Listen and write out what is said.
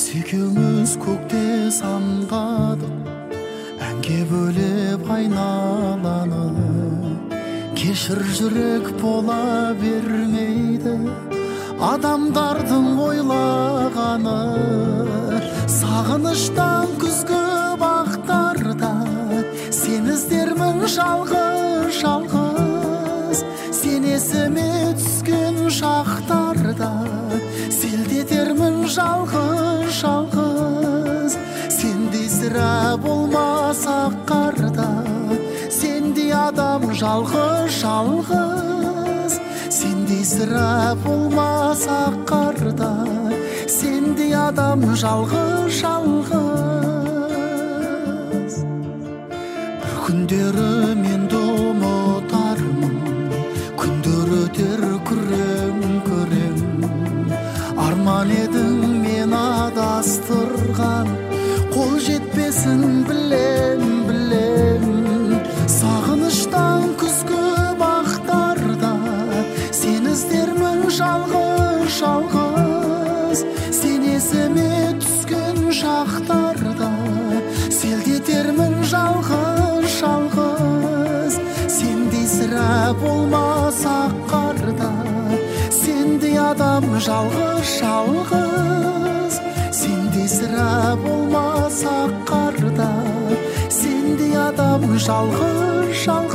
екеуміз көкте самғадық, әнге бөлеп айналаны. Кешір, жүрек бола бермейді адамдардың ойлағаны. Сағыныштан күзгі бақтарда сен іздермін жалғыз. Сен есіме түскен шақтарда селдетермін жалғыз. Сендей сірә болмаса қарда, сендей адам жалғыз. Сендей сірә болмаса қарда, сендей адам жалғыз. Бір күндері мен ұмытармын, күндер өтер күрең. Арман едің мен адастырған, қол жетпесін білем. Сағыныштан күзгі бақтарда сен іздермін жалғыз. Сен есіме түскен шақтарда селдетермін жалғыз. Сендей сірә болмаса қарда, сендей адам жалғыз. Сендей сірә болмаса қарда, сендей адам жалғыз.